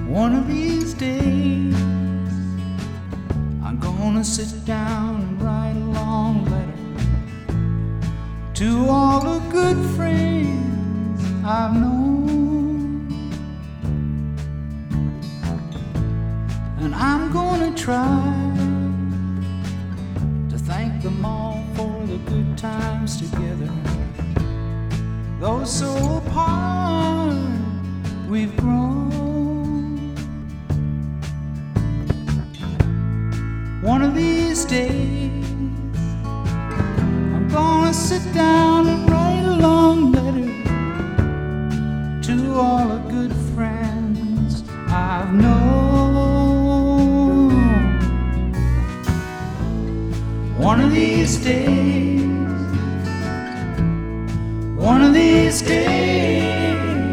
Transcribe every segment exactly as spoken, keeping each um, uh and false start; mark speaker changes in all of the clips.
Speaker 1: One of these days, I'm gonna sit down and write a long letter to all the good friends I've known. And I'm gonna try to thank them all for the good times together. Though so apart we've grown. One of these days, I'm gonna sit down and write a long letter to all the good friends I've known. One of these days, one of these days,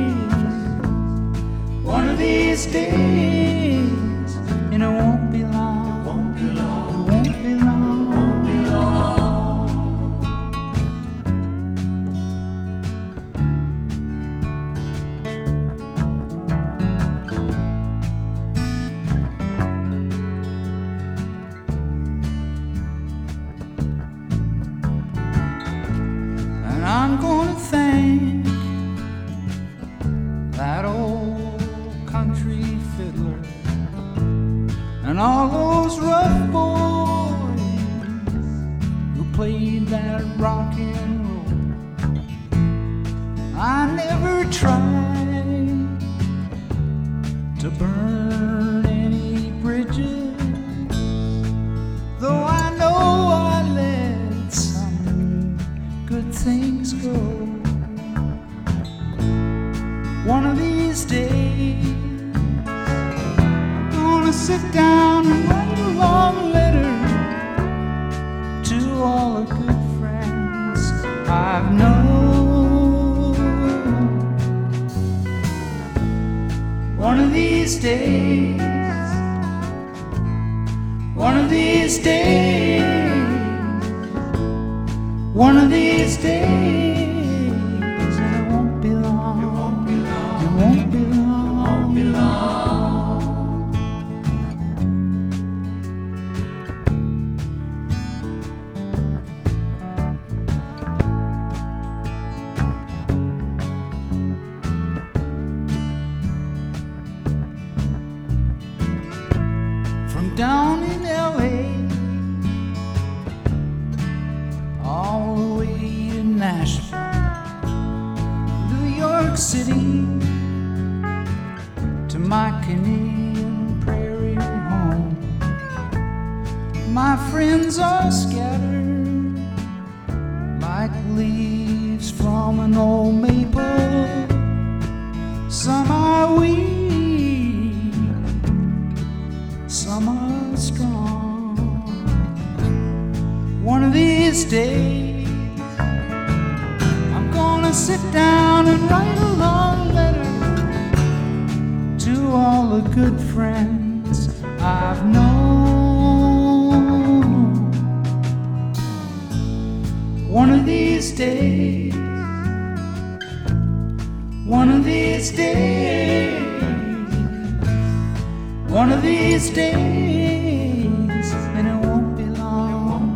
Speaker 1: one of these days, and it won't be long. I'm gonna thank that old country fiddler and all those rough boys who played that rock and roll. I never tried to burn any bridges, though I know I let some good things go. One of these days, I'm gonna sit down and write a long letter to all the good friends I've known. One of these days, one of these days, one of these days, and it won't be long. It won't be long. It won't be long. It won't be long. From down in L A all the way to Nashville, New York City, to my Canadian prairie home. My friends are scattered like leaves from an old maple. Some are weak, some are strong. One of these days, I'm gonna sit down and write a long letter to all the good friends I've known. One of these days, one of these days, one of these days, and it won't be long.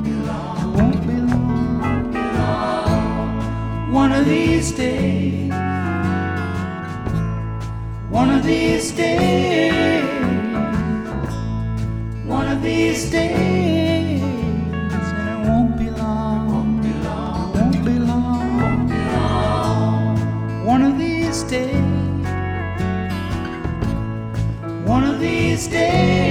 Speaker 1: One of these days, one of these days, one of these days, and it won't be long. It won't be long. It won't be long. One of these days, one of these days.